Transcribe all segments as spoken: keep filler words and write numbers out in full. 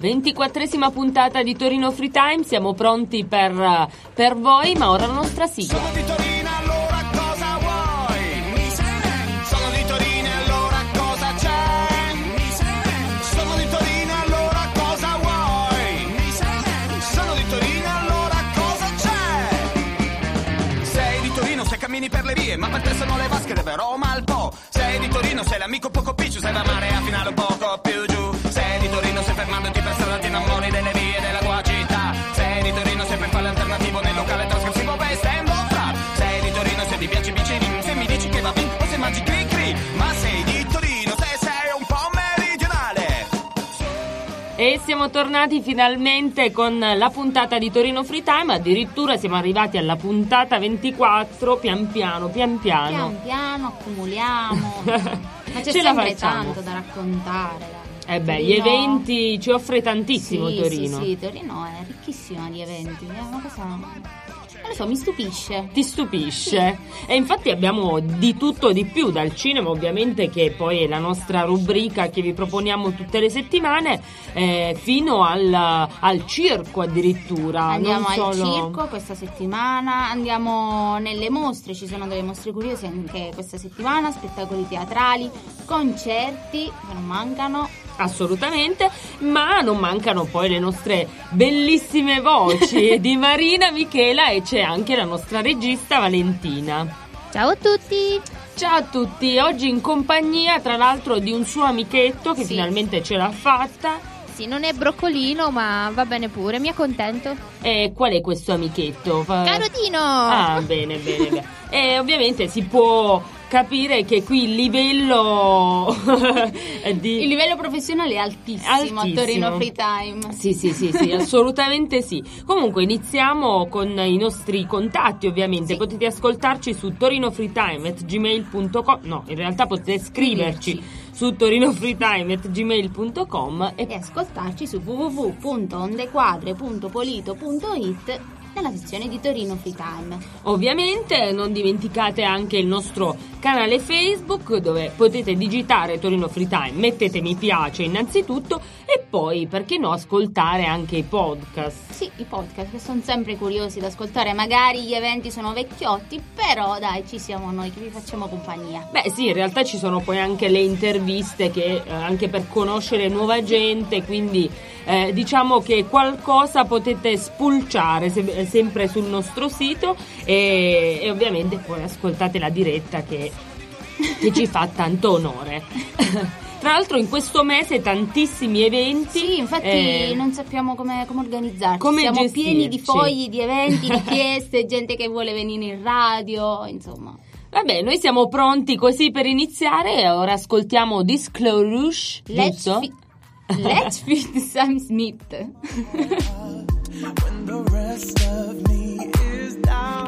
ventiquattresima puntata di Torino Free Time, siamo pronti per, per voi, ma ora la nostra sigla. Sono di Torino, allora cosa vuoi? Mi senti? Sono di Torino, allora cosa c'è? Mi senti? Sono di Torino, allora cosa vuoi? Mi senti? Sono di Torino, allora cosa c'è? Sei di Torino se cammini per le vie, ma per te sono le vasche del vero Malpo. Sei di Torino, sei l'amico poco picciu, sei da mare a finale un poco più giù. Sei di Torino, se fermandoti per strada ti innamori delle vie della tua città. Sei di Torino, se per fare l'alternativo nel locale trascorsivo vai stand up trap. Sei di Torino, se ti piace bicini, se mi dici che va bene o se mangi cri cri. Ma sei di Torino, se sei un po' meridionale. E siamo tornati finalmente con la puntata di Torino Free Time, addirittura siamo arrivati alla puntata ventiquattro, pian piano, pian piano. Pian piano accumuliamo, ma c'è Ce la sempre facciamo. tanto da raccontare. Eh beh, Torino- gli eventi ci offre tantissimo sì, Torino. Sì, sì, Torino è ricchissima di eventi, è una cosa, non lo so, mi stupisce. Ti stupisce? E infatti abbiamo di tutto di più, dal cinema ovviamente, che poi è la nostra rubrica che vi proponiamo tutte le settimane, eh, fino al, al circo addirittura. Andiamo non al solo... circo questa settimana, andiamo nelle mostre, ci sono delle mostre curiose anche questa settimana, spettacoli teatrali, concerti che non mancano. Assolutamente, ma non mancano poi le nostre bellissime voci di Marina, Michela, e c'è anche la nostra regista Valentina. Ciao a tutti! Ciao a tutti, oggi in compagnia tra l'altro di un suo amichetto che Sì. finalmente ce l'ha fatta. Sì, non è broccolino, ma va bene pure, mi accontento. E qual è questo amichetto? Fa- Carotino! Ah, bene, bene, bene. E ovviamente si può capire che qui il livello di... Il livello professionale è altissimo, Altissimo. a Torino Free Time. Sì, sì, sì, sì, assolutamente sì. Comunque iniziamo con i nostri contatti, ovviamente. Sì. Potete ascoltarci su torinofreetime at gmail punto com. No, in realtà potete scriverci Scriverci. su torinofreetime at gmail punto com e E ascoltarci su w w w punto ondequadre punto polito punto it nella sezione di Torino Free Time. ovviamente non dimenticate anche il nostro canale Facebook, dove potete digitare Torino Free Time, mettete mi piace innanzitutto e poi, perché no, ascoltare anche i podcast. Sì, i podcast che sono sempre curiosi da ascoltare, magari gli eventi sono vecchiotti, però dai, ci siamo noi che vi facciamo compagnia. Beh sì, in realtà ci sono poi anche le interviste che eh, anche per conoscere nuova gente, quindi eh, diciamo che qualcosa potete spulciare se- sempre sul nostro sito e, e ovviamente poi ascoltate la diretta che, che ci fa tanto onore. Tra l'altro in questo mese tantissimi eventi. Sì, infatti eh, non sappiamo come, come organizzarci. come Siamo gestirci. pieni di fogli, di eventi, richieste, gente che vuole venire in radio, insomma. Vabbè, noi siamo pronti così per iniziare e ora ascoltiamo Disclosure, Let's, giusto? fi- let's fit Sam Smith. When the rest of me is down,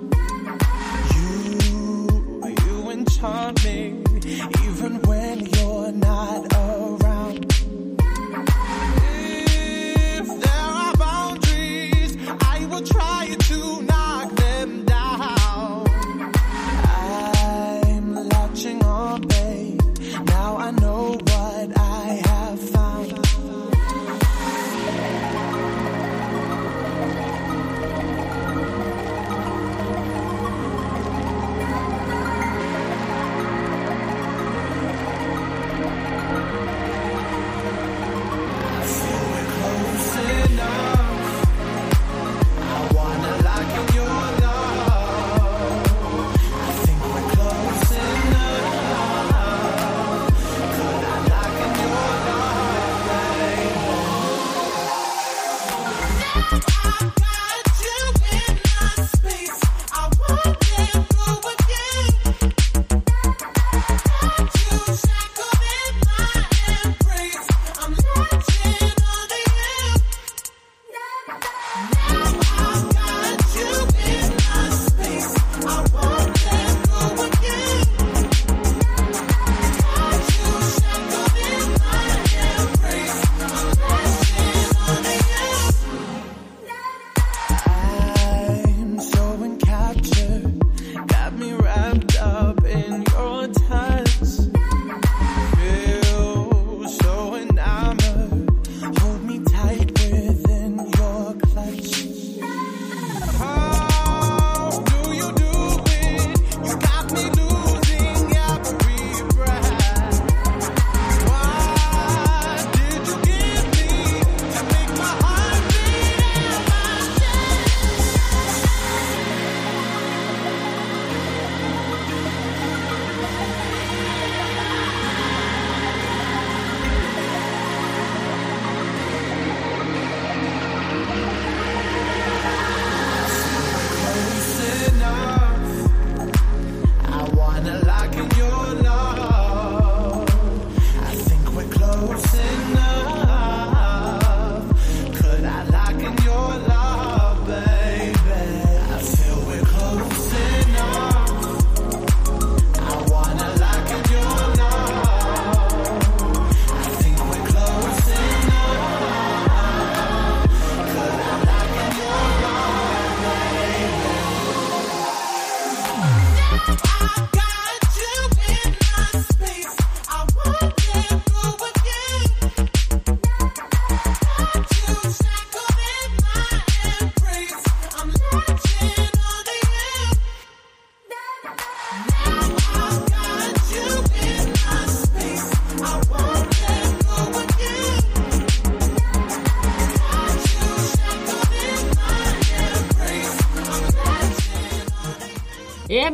you, you enchant me, even when you're not around. If there are boundaries, I will try to knock them down. I'm latching on, babe. Now I know what I have found.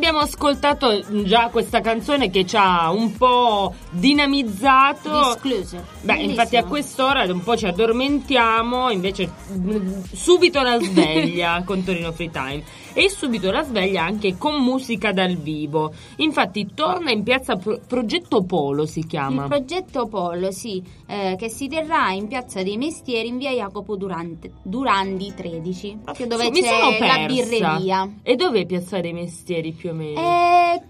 abbiamo ascoltato già questa canzone che ci ha un po' dinamizzato. Disclosure. Beh, Bellissimo. infatti a quest'ora un po' ci addormentiamo, invece mh, subito la sveglia con Torino Free Time. E subito la sveglia anche con musica dal vivo. Infatti torna in piazza Pro- Progetto Polo, si chiama. Il Progetto Polo, sì, eh, che si terrà in Piazza dei Mestieri in via Jacopo Durante, Durandi tredici, proprio dove Sì, mi sono c'è la persa. birreria. E dov'è Piazza dei Mestieri più o meno? Eh,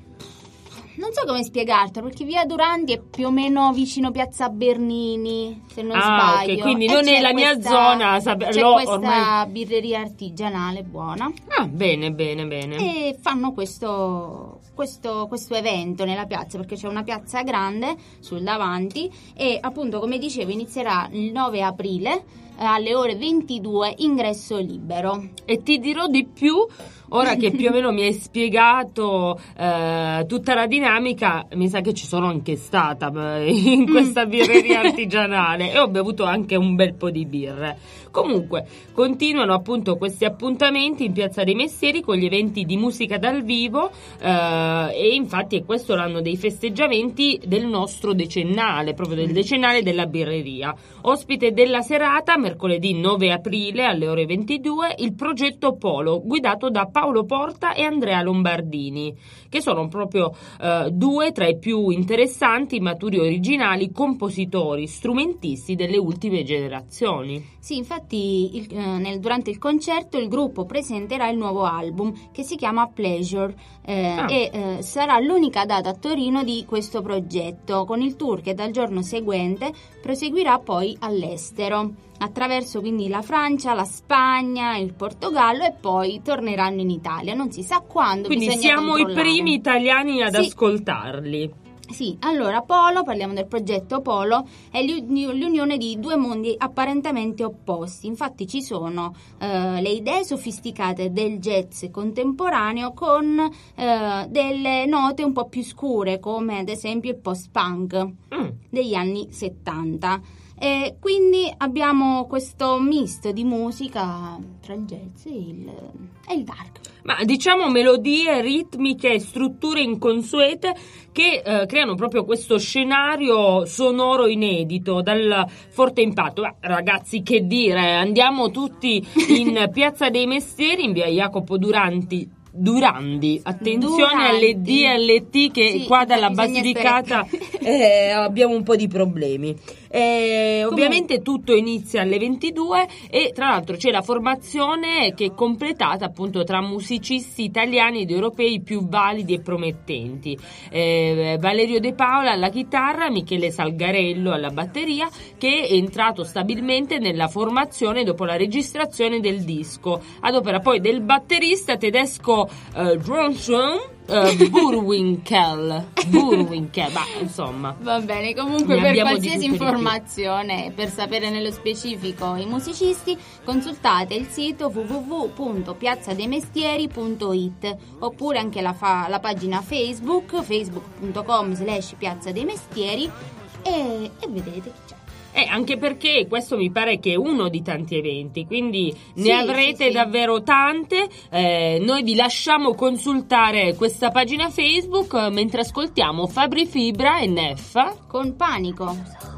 non so come spiegartelo, perché via Durandi è più o meno vicino Piazza Bernini, se non Ah, sbaglio. ok, quindi E non è c'è la mia questa- zona, sap- c'è l'ho questa ormai- birreria artigianale buona. Ah, bene, bene, bene. E fanno questo, questo, questo evento nella piazza, perché c'è una piazza grande sul davanti e appunto, come dicevo, inizierà il nove aprile eh, alle ore ventidue, ingresso libero. E ti dirò di più, ora che più o meno mi hai spiegato eh, tutta la dinamica, mi sa che ci sono anche stata eh, in questa birreria artigianale e ho bevuto anche un bel po' di birre. Comunque, continuano appunto questi appuntamenti in Piazza dei Mestieri con gli eventi di musica dal vivo eh, e infatti è questo l'anno dei festeggiamenti del nostro decennale, proprio del decennale della birreria. Ospite della serata, mercoledì nove aprile alle ore ventidue, il Progetto Polo, guidato da Paolo Porta e Andrea Lombardini, che sono proprio eh, due tra i più interessanti, maturi, originali compositori, strumentisti delle ultime generazioni. Sì, infatti il- eh, nel- durante il concerto il gruppo presenterà il nuovo album che si chiama Pleasure eh, Ah. e eh, sarà l'unica data a Torino di questo progetto, con il tour che dal giorno seguente proseguirà poi all'estero, attraverso quindi la Francia, la Spagna, il Portogallo e poi torneranno in Italia. Non si sa quando, Quindi bisogna siamo i controllare. primi italiani ad Sì. ascoltarli. Sì, allora Polo, parliamo del progetto Polo, è l'uni- l'unione di due mondi apparentemente opposti. Infatti ci sono eh, le idee sofisticate del jazz contemporaneo con eh, delle note un po' più scure, come ad esempio il post-punk Mm. degli anni settanta. E quindi abbiamo questo misto di musica tra il jazz e il, e il dark. Ma diciamo melodie ritmiche e strutture inconsuete che eh, creano proprio questo scenario sonoro inedito dal forte impatto. Ma, ragazzi, che dire, andiamo tutti in Piazza dei Mestieri in via Jacopo Duranti Durandi, attenzione Durandi. alle D e alle T che Sì, qua dalla bisogna Basilicata stare- eh, abbiamo un po' di problemi. Eh, ovviamente tutto inizia alle ventidue e tra l'altro c'è la formazione che è completata appunto tra musicisti italiani ed europei più validi e promettenti. Eh, Valerio De Paola alla chitarra, Michele Salgarello alla batteria, che è entrato stabilmente nella formazione dopo la registrazione del disco, ad opera poi del batterista tedesco eh, Johnson uh, Burwinkel Burwinkel, ma insomma Va bene, comunque ne per abbiamo di qualsiasi tutto e di più. informazione, per sapere nello specifico i musicisti, consultate il sito w w w punto piazzadeimestieri punto i t oppure anche la, fa- la pagina Facebook, facebook punto com slash piazza dei mestieri e, e vedete chi c'è. Eh, anche perché questo mi pare che è uno di tanti eventi, quindi ne Sì, avrete sì, sì. davvero tante. Eh, noi vi lasciamo consultare questa pagina Facebook eh, mentre ascoltiamo Fabri Fibra e Neffa. Con Panico.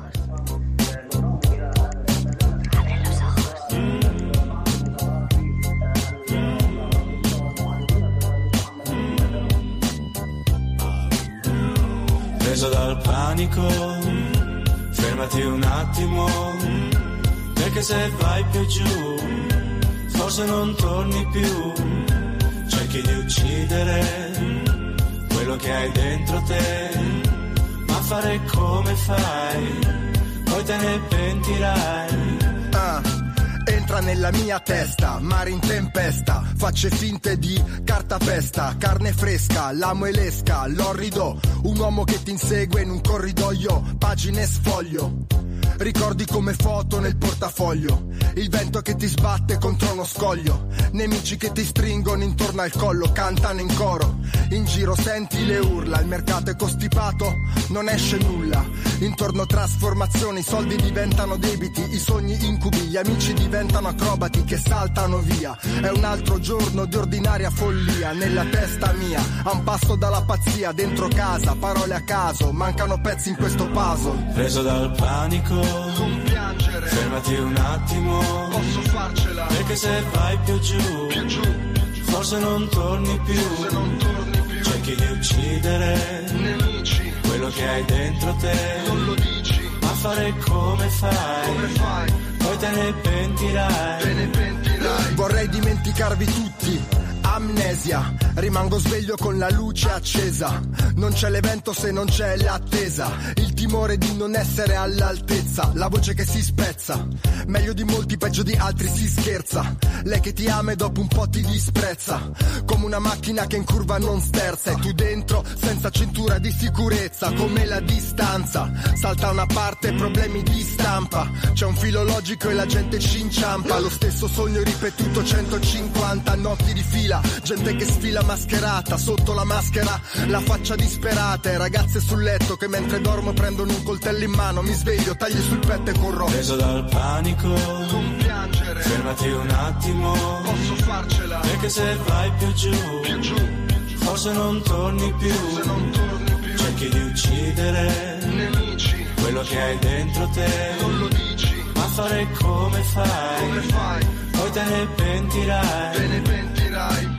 Preso dal panico, fermati un attimo, perché se vai più giù, forse non torni più. Cerchi di uccidere quello che hai dentro te, ma fare come fai, poi te ne pentirai. Ah, entra nella mia testa, mare in tempesta, facce finte di cartapesta, carne fresca, l'amo e l'esca, l'orrido, un uomo che ti insegue in un corridoio, pagine sfoglio. Ricordi come foto nel portafoglio, il vento che ti sbatte contro uno scoglio, nemici che ti stringono intorno al collo, cantano in coro, in giro senti le urla, il mercato è costipato, non esce nulla, intorno trasformazioni, i soldi diventano debiti, i sogni incubi, gli amici diventano diventano acrobati che saltano via. È un altro giorno di ordinaria follia nella testa mia, a un passo dalla pazzia, dentro casa, parole a caso, mancano pezzi in questo puzzle. Preso dal panico, Non piangere, fermati un attimo, posso farcela, perché se vai più giù, più giù, forse non torni più. se non torni più, Cerchi di uccidere nemici, quello che hai dentro te, non lo dici, ma fare come fai, come fai, poi te ne pentirai. te ne pentirai. Vorrei dimenticarvi tutti, amnesia, rimango sveglio con la luce accesa. Non c'è l'evento se non c'è l'attesa, il timore di non essere all'altezza, la voce che si spezza, meglio di molti, peggio di altri si scherza. Lei che ti ama e dopo un po' ti disprezza, come una macchina che in curva non sterza. E tu dentro senza cintura di sicurezza, come la distanza, salta una parte, problemi di stampa. C'è un filo logico e la gente ci inciampa, lo stesso sogno ripetuto centocinquanta notti di fila. Gente che sfila mascherata, sotto la maschera la faccia disperata. E ragazze sul letto che mentre dormo prendono un coltello in mano. Mi sveglio, taglio sul petto e corro. Preso dal panico, Non piangere, fermati un attimo, posso farcela, perché se vai più giù, più giù, forse non torni più. se non torni più, Cerchi di uccidere nemici, quello che hai dentro te, non lo dici, ma fare come fai, come fai, poi te ne pentirai. te ne pentirai.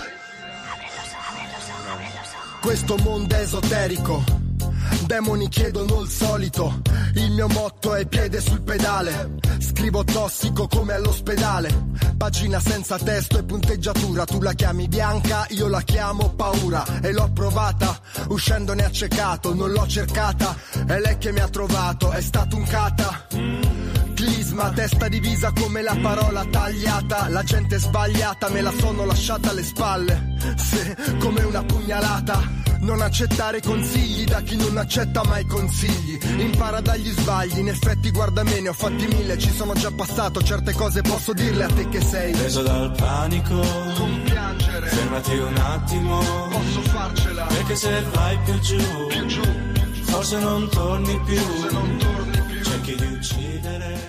Questo mondo è esoterico, demoni chiedono il solito. Il mio motto è piede sul pedale, scrivo tossico come all'ospedale. Pagina senza testo e punteggiatura, tu la chiami bianca, io la chiamo paura. E l'ho provata, uscendone accecato, non l'ho cercata, è lei che mi ha trovato, è stato un cata. Clisma, testa divisa come la parola tagliata. La gente sbagliata me la sono lasciata alle spalle, sì, come una pugnalata. Non accettare consigli da chi non accetta mai consigli. Impara dagli sbagli, in effetti guarda me, ne ho fatti mille, ci sono già passato, certe cose posso dirle a te che sei. Preso dal panico, Non piangere, fermati un attimo, posso farcela, perché se vai più giù, più giù, forse non torni più. se non torni più, Cerchi di uccidere.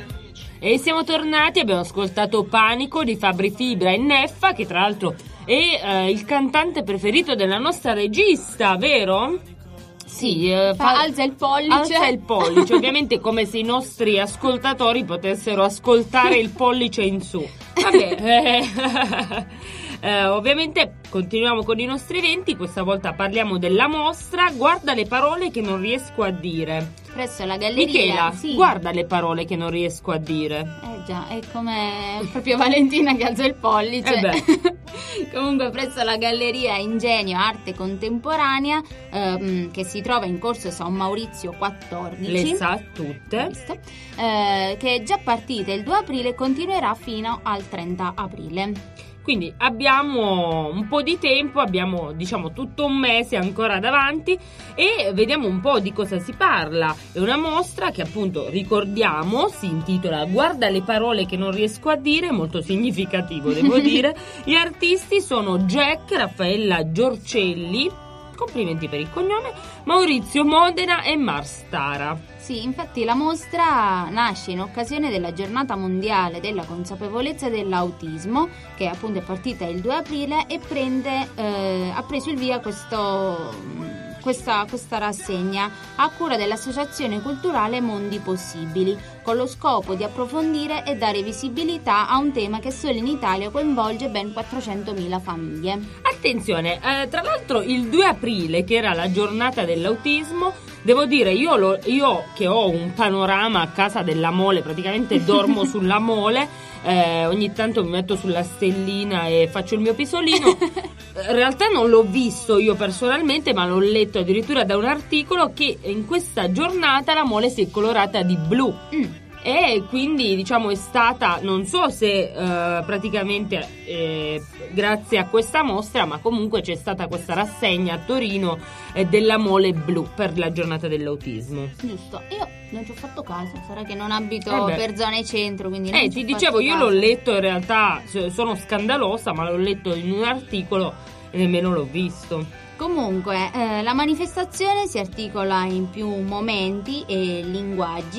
E siamo tornati, abbiamo ascoltato Panico di Fabri Fibra e Neffa, che tra l'altro è eh, il cantante preferito della nostra regista, vero? Sì, eh, Fa- alza il pollice. Alza il pollice, ovviamente come se i nostri ascoltatori potessero ascoltare il pollice in su. Vabbè, eh, eh, ovviamente continuiamo con i nostri eventi, questa volta parliamo della mostra Guarda le parole che non riesco a dire. Presso la galleria. Michela, sì. guarda le parole che non riesco a dire. Eh già, è come proprio Valentina che alza il pollice. Eh beh. Comunque presso la galleria Ingegno Arte Contemporanea, ehm, che si trova in corso San Maurizio quattordici. Le sa tutte. Visto? Eh, che è già partita il due aprile e continuerà fino al trenta aprile. Quindi abbiamo un po' di tempo, abbiamo diciamo tutto un mese ancora davanti e vediamo un po' di cosa si parla. È una mostra che appunto ricordiamo si intitola Guarda le parole che non riesco a dire, molto significativo devo dire. Gli artisti sono Jack, Raffaella Giorcelli, complimenti per il cognome, Maurizio Modena e Mars Tara. Sì, infatti la mostra nasce in occasione della giornata mondiale della consapevolezza dell'autismo, che appunto è partita il due aprile e prende, eh, ha preso il via questo, questa, questa rassegna a cura dell'Associazione Culturale Mondi Possibili, con lo scopo di approfondire e dare visibilità a un tema che solo in Italia coinvolge ben quattrocentomila famiglie. Attenzione, eh, tra l'altro il due aprile, che era la giornata dell'autismo, devo dire, io, lo, io che ho un panorama a casa della mole, praticamente dormo sulla mole, eh, ogni tanto mi metto sulla stellina e faccio il mio pisolino. In realtà non l'ho visto io personalmente, ma l'ho letto addirittura da un articolo che in questa giornata la mole si è colorata di blu. Mm. E quindi diciamo è stata, non so se eh, praticamente eh, grazie a questa mostra, ma comunque c'è stata questa rassegna a Torino eh, della mole blu per la giornata dell'autismo. Giusto, io non ci ho fatto caso, sarà che non abito eh per zone centro, quindi non Eh, ci ti ho dicevo, fatto io caso. l'ho letto in realtà, sono scandalosa, ma l'ho letto in un articolo e nemmeno l'ho visto. Comunque, eh, la manifestazione si articola in più momenti e linguaggi,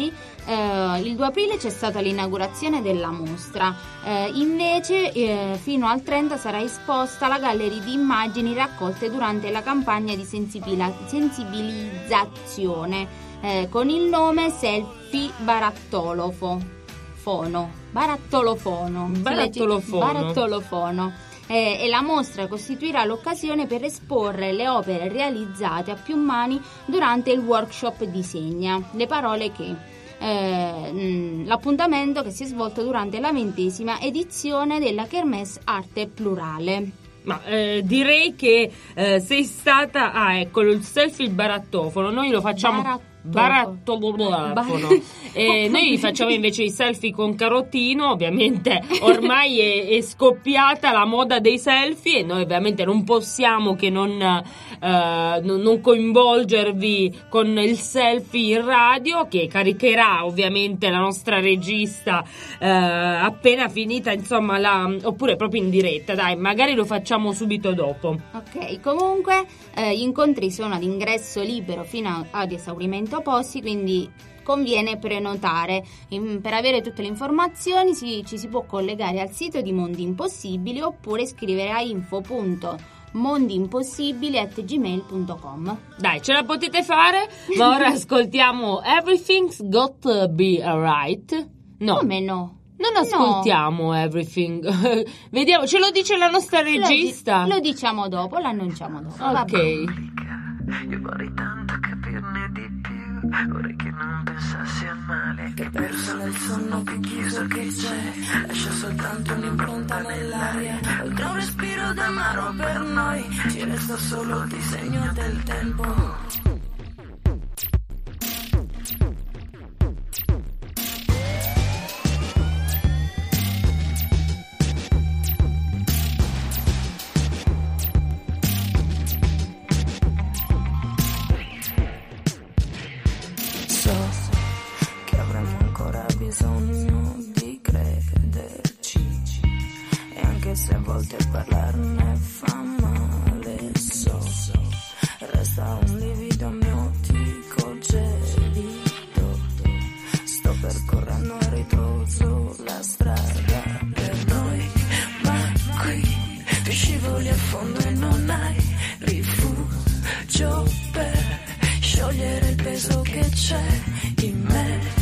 Eh, il due aprile c'è stata l'inaugurazione della mostra, eh, invece eh, fino al trenta sarà esposta la galleria di immagini raccolte durante la campagna di sensibila- sensibilizzazione eh, con il nome Selfie Barattolofo Fono Barattolofono Barattolofono. Barattolofono. Eh, e la mostra costituirà l'occasione per esporre le opere realizzate a più mani durante il workshop Disegna le parole che Eh, mh, l'appuntamento che si è svolto durante la ventesima edizione della Kermesse Arte Plurale. Ma eh, direi che eh, sei stata... Ah, ecco, il selfie barattofono, noi lo facciamo... Barattofono. Barattolofono. E noi facciamo invece i selfie con Carottino. Ovviamente ormai è, è scoppiata la moda dei selfie e noi ovviamente non possiamo che non, eh, non, non coinvolgervi con il selfie in radio, che caricherà ovviamente la nostra regista eh, appena finita, insomma, la, oppure proprio in diretta, dai, magari lo facciamo subito dopo. Ok, comunque eh, gli incontri sono ad ingresso libero fino a, ad esaurimento posti, quindi conviene prenotare. In, per avere tutte le informazioni si, ci si può collegare al sito di Mondi Impossibili oppure scrivere a info punto mondimpossibili at gmail punto com. Dai, ce la potete fare, ma ora ascoltiamo Everything's Got to Be Alright. No. Come no? Non ascoltiamo no. Everything. Vediamo, ce lo dice la nostra regista. Lo, di- lo diciamo dopo, l'annunciamo dopo. Ok. Io vorrei tanto capirne di più, vorrei che non pensassi al male, che perso nel sonno più chiuso che c'è, lascia soltanto un'impronta nell'aria, oltre un respiro d'amaro per noi, ci resta solo il disegno del tempo. Bisogno di crederci e anche se a volte parlarne fa male, so, resta un livido miotico gelido, sto percorrendo a ritroso la strada per noi, ma qui tu scivoli a fondo e non hai rifugio per sciogliere il peso che c'è in me.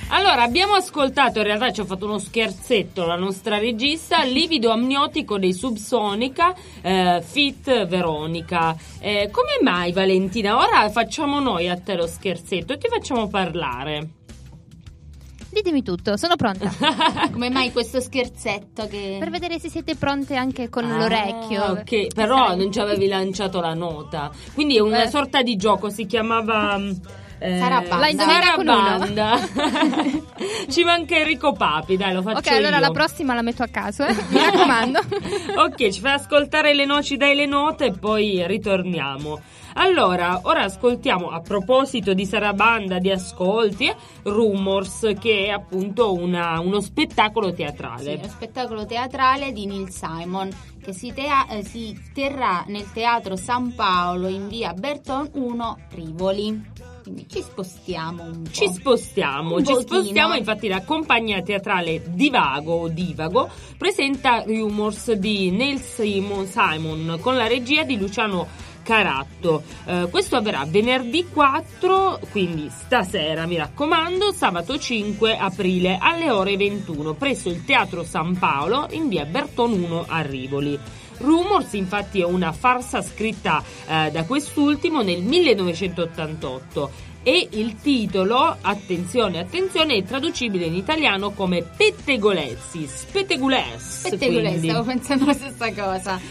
Allora, abbiamo ascoltato, in realtà ci ha fatto uno scherzetto la nostra regista, Livido amniotico dei Subsonica, eh, Fit Veronica. Eh, come mai, Valentina? Ora facciamo noi a te lo scherzetto e ti facciamo parlare. Ditemi tutto, sono pronta. Come mai questo scherzetto che... Per vedere se siete pronte anche con Ah, l'orecchio. ok, però non ci avevi lanciato la nota. Quindi è una Eh. sorta di gioco, si chiamava... Eh, Sarabanda. La indovina con uno. Sarabanda. Ci manca Enrico Papi, dai, lo faccio Ok, allora io. la prossima la metto a caso, eh? Mi raccomando. Ok, ci fai ascoltare le noci dai le note e poi ritorniamo. Allora, ora ascoltiamo, a proposito di Sarabanda, di ascolti, eh, Rumors, che è appunto una, uno spettacolo teatrale. Sì, lo spettacolo teatrale di Neil Simon che si, tea- eh, si terrà nel Teatro San Paolo in via Berton uno Rivoli. Quindi ci spostiamo un po'. Ci spostiamo, Un ci pochino. spostiamo, infatti la compagnia teatrale Divago o Divago presenta Rumors di Neil Simon, Simon con la regia di Luciano Caratto. Eh, questo avverrà venerdì quattro, quindi stasera mi raccomando, sabato cinque aprile alle ore ventuno presso il Teatro San Paolo in via Berton uno a Rivoli. Rumors infatti è una farsa scritta eh, da quest'ultimo nel millenovecentottantotto e il titolo, attenzione attenzione, è traducibile in italiano come Pettegolezzi, Spettegules, Pettegolezzi, quindi. stavo pensando la stessa cosa.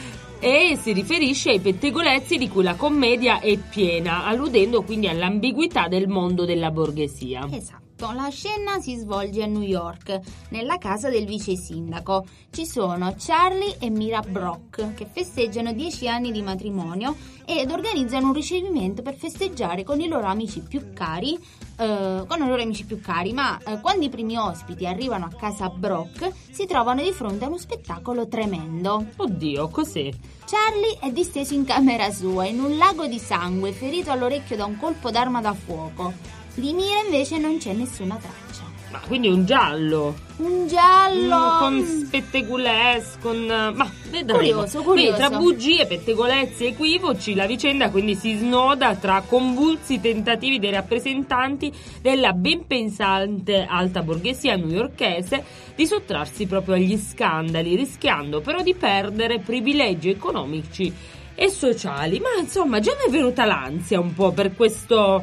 E si riferisce ai pettegolezzi di cui la commedia è piena, alludendo quindi all'ambiguità del mondo della borghesia. Esatto. La scena si svolge a New York, nella casa del vice sindaco. Ci sono Charlie e Mira Brock che festeggiano dieci anni di matrimonio ed organizzano un ricevimento per festeggiare con i loro amici più cari, eh, con i loro amici più cari, ma eh, quando i primi ospiti arrivano a casa Brock si trovano di fronte a uno spettacolo tremendo. Oddio, cos'è? Charlie è disteso in camera sua, in un lago di sangue, ferito all'orecchio da un colpo d'arma da fuoco. Di Mira invece non c'è nessuna traccia. Ma quindi un giallo? Un giallo Mm, con spettegules, con... ma vedremo. Curioso, curioso. Quindi tra bugie, pettegolezzi e equivoci la vicenda quindi si snoda tra convulsi tentativi dei rappresentanti della ben pensante alta borghesia newyorkese di sottrarsi proprio agli scandali, rischiando però di perdere privilegi economici e sociali. Ma insomma già mi è venuta l'ansia un po' per questo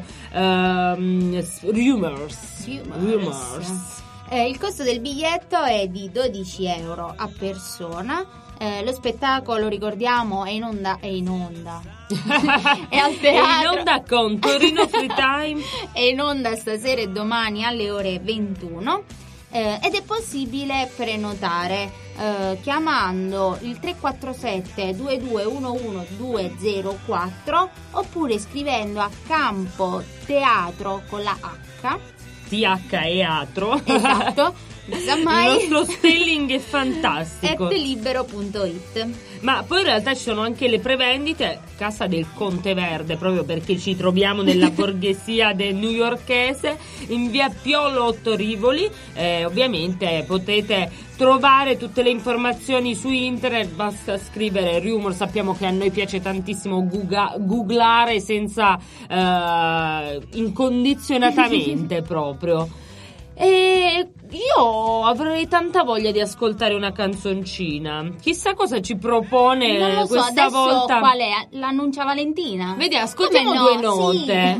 um, rumors. Rumors. rumors. Eh, il costo del biglietto è di dodici euro a persona. Eh, lo spettacolo, ricordiamo, è in onda. È in onda. È al teatro. È in onda con Torino Free Time. È in onda stasera e domani alle ore ventuno. Eh, ed è possibile prenotare eh, chiamando il tre quattro sette due due uno uno due zero quattro oppure scrivendo a Campo Teatro con la H. T H e Atro. Esatto, non sa mai. Il nostro spelling è fantastico. at libero punto it. Ma poi in realtà ci sono anche le prevendite, Casa del Conte Verde, proprio perché ci troviamo nella borghesia del newyorkese, in via Piolo otto Rivoli. Eh, ovviamente potete trovare tutte le informazioni su internet, basta scrivere Rumor. Sappiamo che a noi piace tantissimo googa- googlare senza eh, incondizionatamente proprio. E io avrei tanta voglia di ascoltare una canzoncina. Chissà cosa ci propone Non lo so, questa adesso volta. qual è? L'annuncia Valentina? Vedi, ascoltiamo Come no? due note.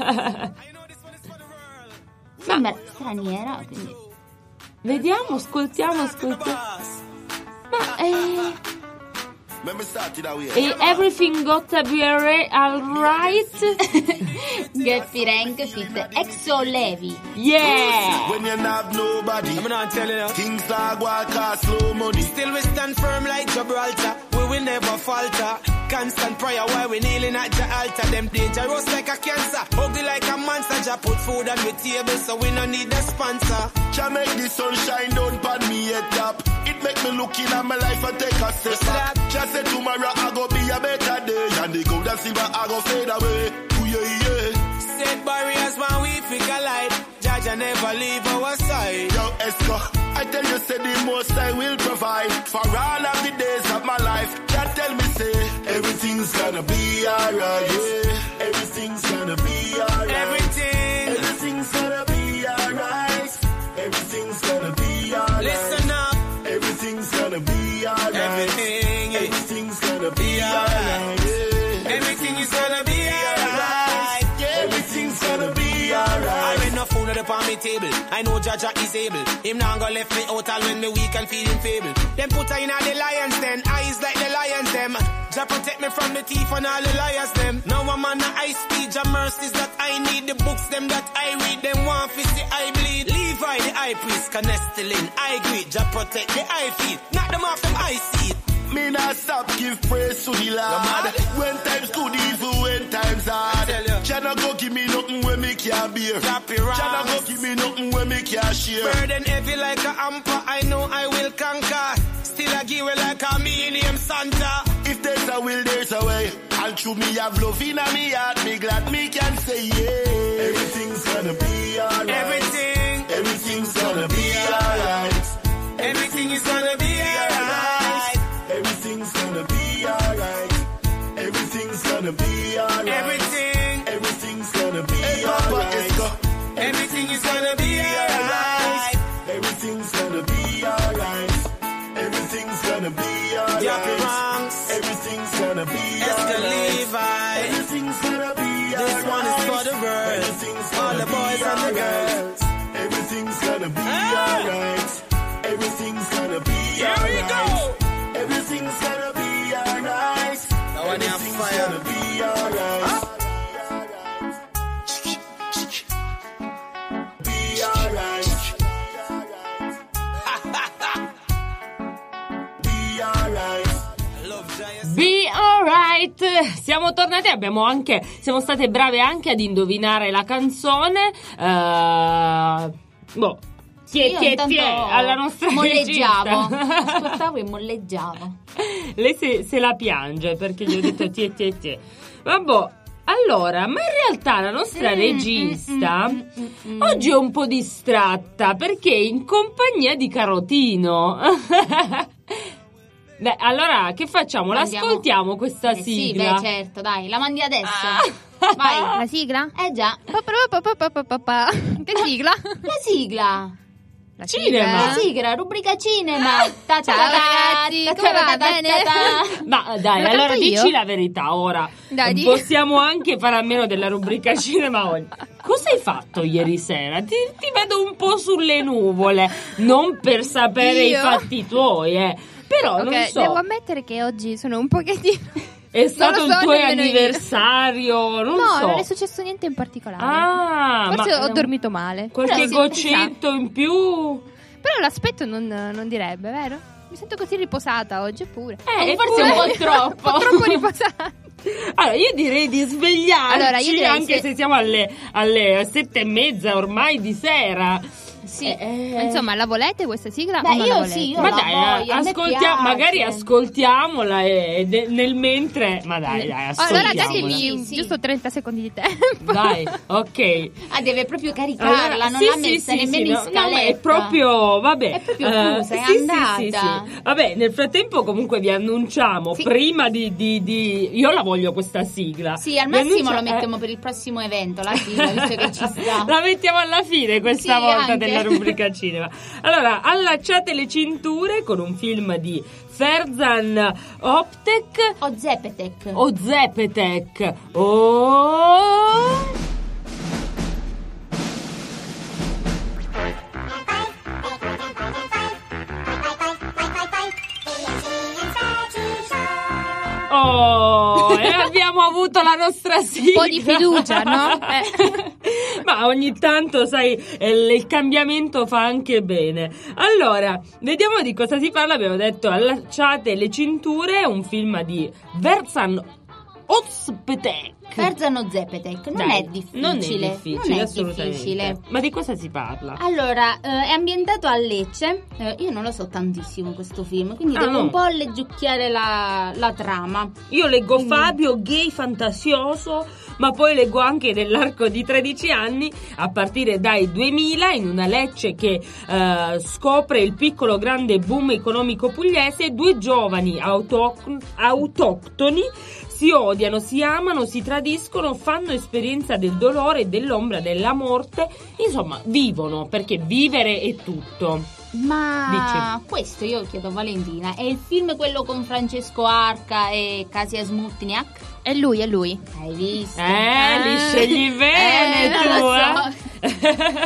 Sì. Sembra straniera, quindi. Vediamo, ascoltiamo, ascoltiamo. Ma eh, e Everything Got to Be Alright. Geppi Rank fit Exo Levi. Yeah. When you have nobody, I'm not telling you. things that walk cost slow money. Still we stand firm like Gibraltar. We will never falter. Constant prayer while we kneeling at the altar. Them dangerous like a cancer. Ugly like a monster. Just put food on the table so we no need a sponsor. Can make the sun shine down on me head top. It make me look in at my life and take a step back. Just say tomorrow I go be a better day. And the gold and silver I go fade away. Ooh, yeah, yeah. Set barriers when we figure light. Judge never leave our side. Yo, Esco, I tell you, say the most I will provide for all of the days of my life. Just tell me, say, everything's gonna be alright. Yeah, everything's gonna be alright. Everything. Everything's gonna be alright. on me table. I know Jaja is able. Him now go left me out all when me weak and feeling feeble. Them put her in the lions den, eyes like the lions them. Jah protect me from the thief and all the liars them. Now I'm on the high speed, Jah mercies that I need. The books them that I read, them one fist the I bleed. Levi the high priest, Canestilin, I greet. Jah protect the eye feet, knock them off them eye seat. Me not stop give praise to the Lord. When times good, evil, when times hard. Jah not go give me nothing when me can't bear. Jah not go give me nothing when me can't share. Burden heavy like a hamper, I know I will conquer. Still I give it like a me name Santa. If there's a will, there's a way. And through me have love in me heart, me glad me can say yeah. Everything's gonna be alright. Everything, everything's gonna be alright. Everything is gonna be alright. Everything's gonna be alright. Everything's gonna be alright. Everything, everything's gonna be alright. Everything is gonna be alright. Everything's gonna be alright. Everything's gonna be alright. Everything's gonna be alright. Everything's gonna be alright. This one is for the girls, all the boys and the girls. Everything's gonna be alright. Everything's gonna be alright. Here we go. Everything's gonna be alright. I want to have fire. Everything's gonna be alright. Be alright. Be alright. Be alright. Siamo tornati, abbiamo anche siamo state brave anche ad indovinare la canzone. Uh, boh. Tie, Io tie, intanto tie, alla nostra molleggiavo, regista. ascoltavo e molleggiavo. Lei se, se la piange perché gli ho detto tie tie tie. Vabbè, allora, ma in realtà la nostra Mm, regista mm, mm, mm, mm. oggi è un po' distratta perché è in compagnia di Carotino. Beh, allora che facciamo? Andiamo. L'ascoltiamo questa Eh sì, sigla? beh, certo, dai, la mandi adesso. Ah. Vai. La sigla? Eh già. Pa, pa, pa, pa, pa, pa, pa. Che sigla? La sigla. La Cinema. La sigla, rubrica cinema. Ta- ta- Ciao, ta- ragazzi, ta- come ta- va? ta- ta- Bene? ta- Ma dai, La allora canto io? dici la verità ora. Dai, di- Possiamo anche fare a meno della rubrica cinema oggi. Cosa hai fatto ieri sera? Ti, ti vedo un po' sulle nuvole. Non per sapere Io? i fatti tuoi, eh. Però non Ok, so. devo ammettere che oggi sono un pochettino... È stato Non lo so il tuo nemmeno io. anniversario, non no, so. non è successo niente in particolare. Ah, Forse ma ho dormito male. qualche Però sì, goccetto in più. Però l'aspetto non, non direbbe, vero? Mi sento così riposata oggi pure. Eh, forse un po' troppo. Un po' troppo riposata. Allora, io direi di svegliarci, Allora, io direi anche se- se siamo alle, alle sette e mezza ormai di sera. Sì. Eh, Insomma, la volete questa sigla? Beh, o non io la volete? sì, io ma la dai, voglio, a me ascoltia- piace. magari ascoltiamola e de- nel mentre. Ma dai, dai, ascoltiamola. Allora datemi Sì, sì. giusto trenta secondi di tempo. Dai, ok. Ah, deve proprio caricarla, Allora, non sì, l'ha sì, messa sì, nemmeno sì, in no, scaletta. no, ma è proprio, vabbè. È proprio eh, chiusa, è sì, andata. Sì, sì, sì. Vabbè, nel frattempo comunque vi annunciamo, Sì. prima di, di, di... Io la voglio questa sigla. Sì, al Vi massimo annuncio- lo mettiamo eh, per il prossimo evento, la sigla, visto che ci sta. La mettiamo alla fine questa Sì, volta anche. della rubrica cinema. Allora, allacciate le cinture con un film di Ferzan Optek O Zepetek. o Zepetek. Oh! Oh, e abbiamo avuto la nostra sigla. Un po' di fiducia, no? Eh. Ma ogni tanto, sai, eh, il cambiamento fa anche bene. Allora, vediamo di cosa si parla. Abbiamo detto allacciate le cinture, un film di Ferzan Optek. Ferzan o Zepetek, non Dai, è difficile. Non è difficile, non è assolutamente. difficile. Ma di cosa si parla? Allora, eh, è ambientato a Lecce. Eh, io non lo so tantissimo questo film, quindi Ah, devo no. un po' leggiucchiare la, la trama. Io leggo Fabio, gay fantasioso, ma poi leggo anche nell'arco di tredici anni, a partire dai duemila, in una Lecce che eh, scopre il piccolo grande boom economico pugliese, due giovani autoc- autoctoni si odiano, si amano, si tradiscono, fanno esperienza del dolore e dell'ombra della morte, insomma vivono, perché vivere è tutto. Ma questo io chiedo a Valentina, è il film quello con Francesco Arca e Kasia Smutniak? È lui, è lui. Hai visto? Eh, li scegli bene Eh, tu, non lo eh? so.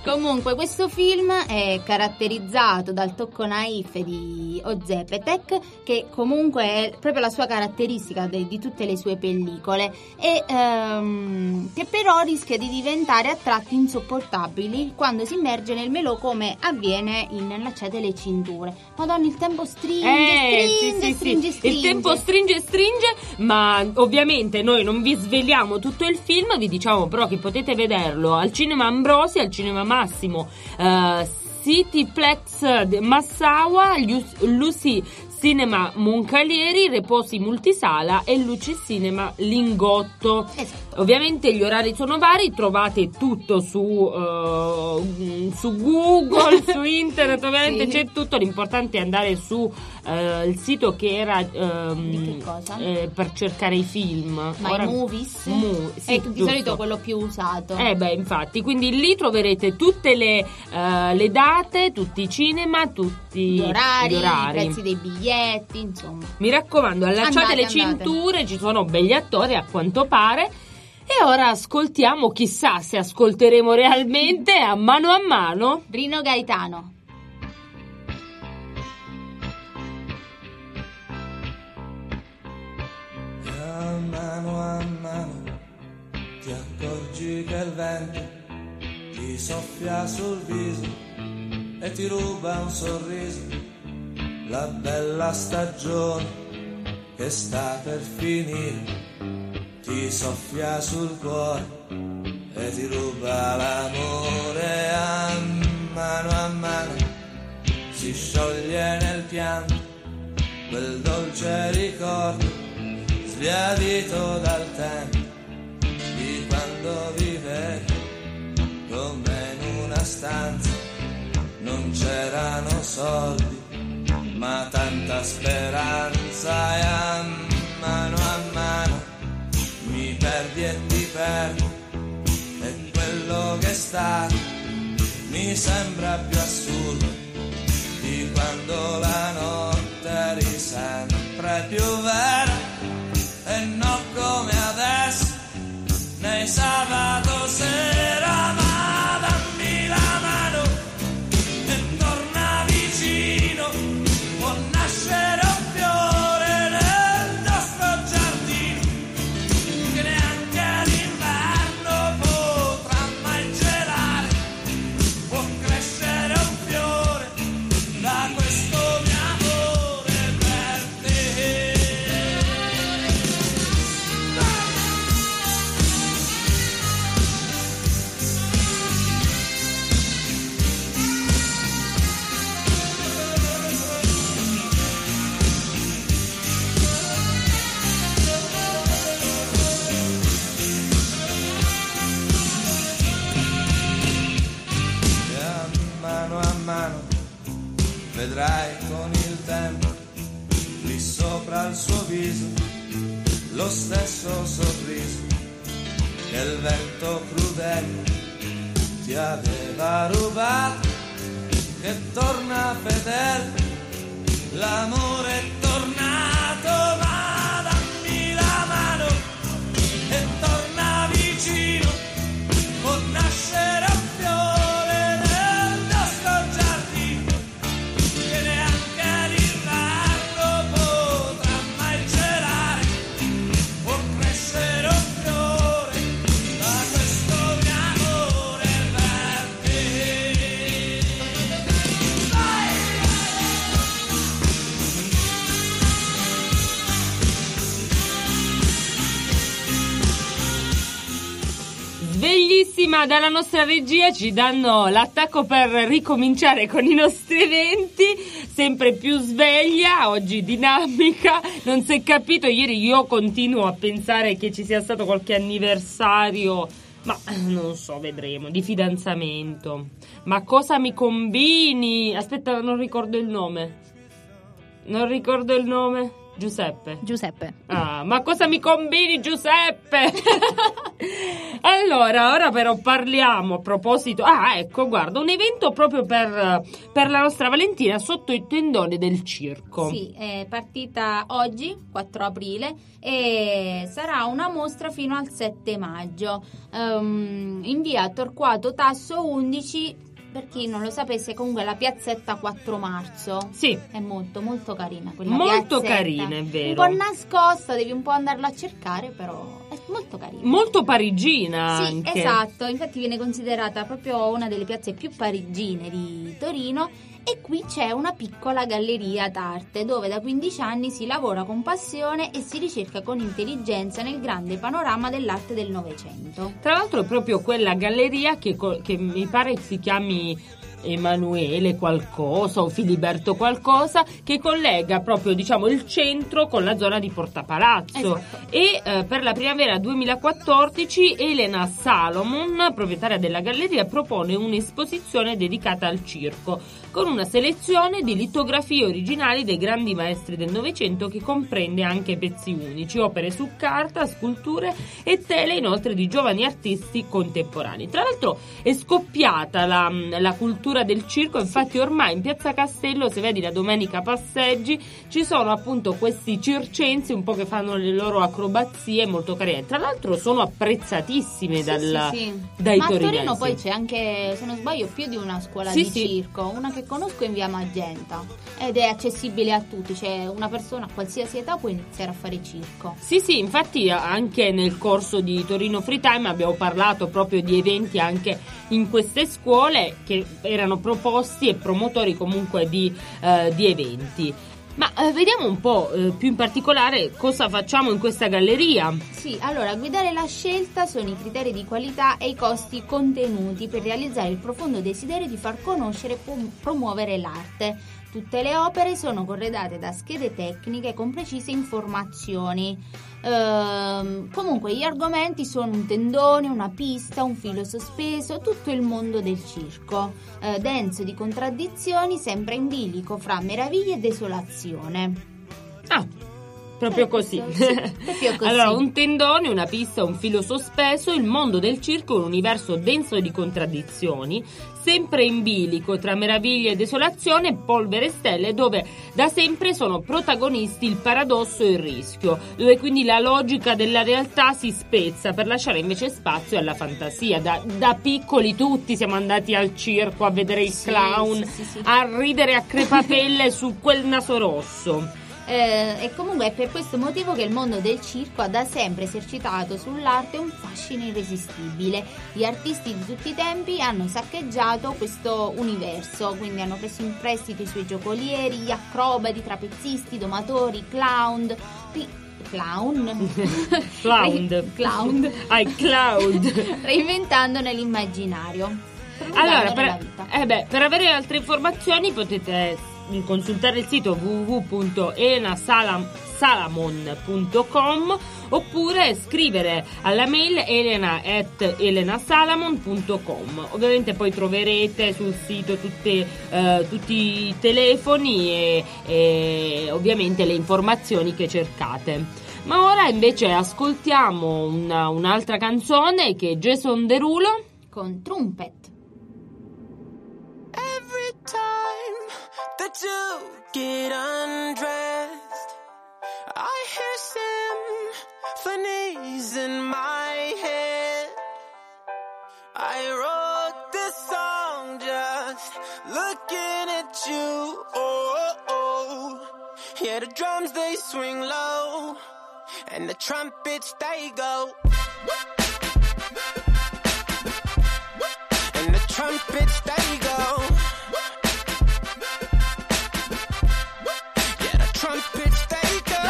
Comunque questo film è caratterizzato dal tocco naif di Ozepetek, che comunque è proprio la sua caratteristica de, di tutte le sue pellicole, e ehm, che però rischia di diventare a tratti insopportabili quando si immerge nel melò, come avviene in Allacciate le cinture. Madonna, il tempo stringe, Eh, stringe, sì, sì, stringe, sì. stringe. Il tempo stringe, stringe, ma ovviamente noi non vi sveliamo tutto il film, vi diciamo però che potete vederlo al Cinema Ambrosi, al Cinema Massimo, uh, Cityplex Massaua, Lucy Cinema Moncalieri, Reposi Multisala e Luci Cinema Lingotto. Esatto. Ovviamente gli orari sono vari, trovate tutto su, uh, su Google, su internet, ovviamente Sì. c'è tutto, l'importante è andare su uh, il sito che era um, Di che cosa? eh, per cercare i film. My Ora- Movies? Mu- sì, è di giusto. solito quello più usato. Eh beh, infatti, quindi lì troverete tutte le, uh, le date, tutti i cinema, tutti Gli orari, gli orari. i prezzi dei biglietti, insomma. Mi raccomando, allacciate Andate, le andate. cinture, ci sono begli attori a quanto pare. E ora ascoltiamo, chissà se ascolteremo realmente, A mano a mano. Rino Gaetano. A mano a mano ti accorgi che il vento ti soffia sul viso e ti ruba un sorriso, la bella stagione che sta per finire ti soffia sul cuore e ti ruba l'amore. A mano a mano si scioglie nel pianto quel dolce ricordo sbiadito dal tempo di quando vivevi come in una stanza. Non c'erano soldi ma tanta speranza, e a mano a mano mi perdi e ti perdo, e quello che sta mi sembra più assurdo di quando la notte eri sempre più vera, e non come adesso nei sabato sera. Ma dammi la mano e torna vicino, può nascere un fiore nel nostro giardino che neanche l'inverno potrà mai gelare, può crescere un fiore da questo mio amore per te. E a mano a mano vedrai con il tempo lì sopra il suo viso lo stesso sorriso che il vento crudele ti aveva rubato, che torna fedele, l'amore è tornato. Ma dammi la mano e torna vicino, può nascere un fiore nel nostro giardino che neanche l'inverno potrà mai gelare, può crescere un fiore da questo mio amore per te. Vai! Sveglissima dalla nostra regia, ci danno l'attacco per ricominciare con i nostri eventi, sempre più sveglia, oggi dinamica. Non si è capito, ieri io continuo a pensare che ci sia stato qualche anniversario, ma non so, vedremo, di fidanzamento. Ma cosa mi combini? Aspetta, non ricordo il nome. Non ricordo il nome. Giuseppe. Giuseppe. Ah, ma cosa mi combini, Giuseppe? Allora, ora però parliamo a proposito. Ah, ecco, guarda, un evento proprio per, per la nostra Valentina sotto i tendoni del circo. Sì, è partita oggi, quattro aprile, e sarà una mostra fino al sette maggio. Um, in via Torquato Tasso undici. Per chi non lo sapesse, comunque la piazzetta quattro marzo. Sì. È molto molto carina quella Molto piazzetta. carina, è vero. Un po' nascosta, devi un po' andarla a cercare, però è molto carina. Molto parigina Sì, anche. esatto, infatti viene considerata proprio una delle piazze più parigine di Torino. E qui c'è una piccola galleria d'arte dove da quindici anni si lavora con passione e si ricerca con intelligenza nel grande panorama dell'arte del Novecento. Tra l'altro è proprio quella galleria che, co- che mi pare si chiami Emanuele qualcosa o Filiberto qualcosa, che collega proprio, diciamo, il centro con la zona di Porta Palazzo. Esatto. E eh, per la primavera duemilaquattordici Elena Salomon, proprietaria della galleria, propone un'esposizione dedicata al circo con una selezione di litografie originali dei grandi maestri del Novecento, che comprende anche pezzi unici, opere su carta, sculture e tele, inoltre di giovani artisti contemporanei. Tra l'altro è scoppiata la, la cultura del circo, infatti ormai in Piazza Castello, se vedi la domenica passeggi, ci sono appunto questi circensi un po' che fanno le loro acrobazie molto carine. Tra l'altro sono apprezzatissime Sì, dal, sì, sì. dai Ma a torinesi. Torino poi c'è anche, se non sbaglio, più di una scuola Sì, di sì. circo, una che conosco in via Magenta ed è accessibile a tutti, cioè una persona a qualsiasi età può iniziare a fare circo. Sì, sì, infatti anche nel corso di Torino Free Time abbiamo parlato proprio di eventi anche in queste scuole che erano proposti e promotori comunque di, eh, di eventi. Ma eh, vediamo un po' eh, più in particolare cosa facciamo in questa galleria. Sì, allora, a guidare la scelta sono i criteri di qualità e i costi contenuti per realizzare il profondo desiderio di far conoscere e prom- promuovere l'arte. Tutte le opere sono corredate da schede tecniche con precise informazioni. Ehm, comunque gli argomenti sono un tendone, una pista, un filo sospeso, tutto il mondo del circo, eh, denso di contraddizioni, sempre in bilico fra meraviglia e desolazione. Ah, proprio Eh, così. sì, proprio così. Allora, un tendone, una pista, un filo sospeso, il mondo del circo è un universo denso di contraddizioni, sempre in bilico tra meraviglia e desolazione, polvere e stelle, dove da sempre sono protagonisti il paradosso e il rischio, dove quindi la logica della realtà si spezza per lasciare invece spazio alla fantasia. Da, da piccoli tutti siamo andati al circo a vedere il Sì, clown, sì, sì, sì. a ridere a crepapelle su quel naso rosso. Eh, e comunque è per questo motivo che il mondo del circo ha da sempre esercitato sull'arte un fascino irresistibile. Gli artisti di tutti i tempi hanno saccheggiato questo universo, quindi hanno preso in prestito i suoi giocolieri, gli acrobati, trapezzisti, domatori, clown. Clown? Clown. Clown. Ai cloud. Reinventandone l'immaginario. Allora, prolungandone la per, vita. eh beh, per avere altre informazioni potete consultare il sito w w w punto elena salamon punto com oppure scrivere alla mail elena at elenasalamon punto com. Ovviamente poi troverete sul sito tutte, eh, tutti i telefoni e, e ovviamente le informazioni che cercate. Ma ora invece ascoltiamo una, un'altra canzone che è Jason Derulo con Trumpet. Every time that you get undressed, I hear symphonies in my head. I wrote this song just looking at you. Oh, oh, oh. Yeah, the drums they swing low and the trumpets they go. And the trumpets they go. Yeah, the trumpets they go.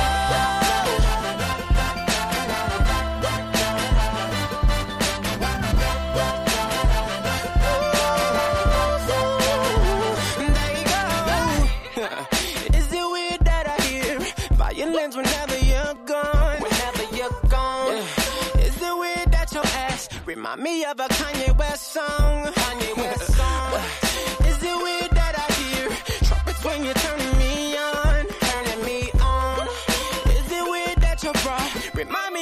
They go. Is it weird that I hear violins whenever you're gone? Whenever you're gone. Yeah. Is it weird that your ass remind me of a Kanye West song? Kanye West song. Is it weird that I hear trumpets when you're turning me on? Turning me on.